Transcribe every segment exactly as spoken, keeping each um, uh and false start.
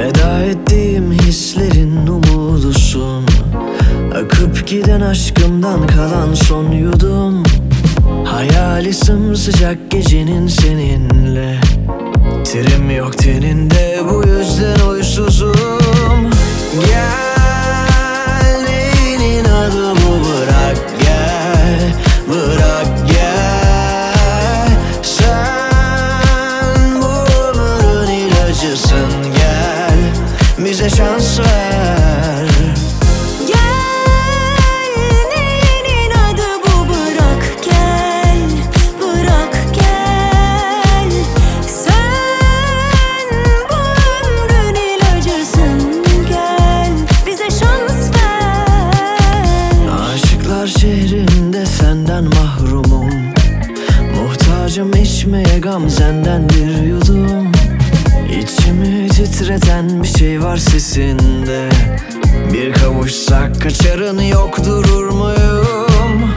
Feda ettiğim hislerin umudusun. Akıp giden aşkımdan kalan son yudum. Hayali sımsıcak gecenin seninle. Terim yok teninde, bu yüzden uysuzum. Gel, neyin adı bu, bırak gel, bırak gel. Sen bu ömrün ilacısın, gel bize şans ver. Şehrinde senden mahrumum. Muhtacım içmeye gamzenden bir yudum. İçimi titreten bir şey var sesinde. Bir kavuşsak kaçarın yok, durur muyum?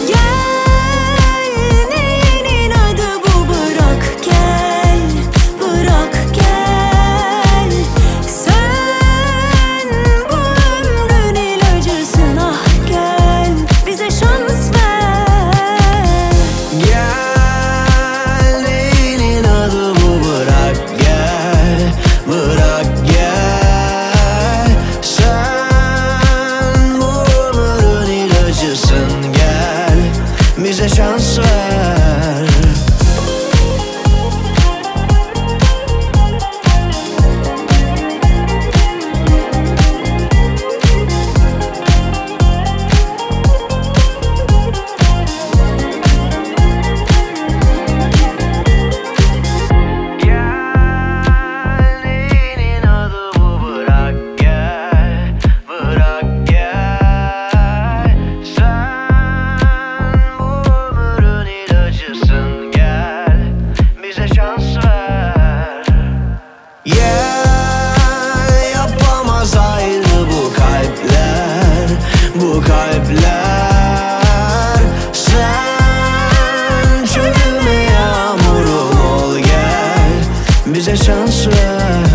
Bize şans ver. Yeah, yapamaz ayrı bu kalpler, bu kalpler. Sen çölüme yağmurum ol, gel bize şans ver.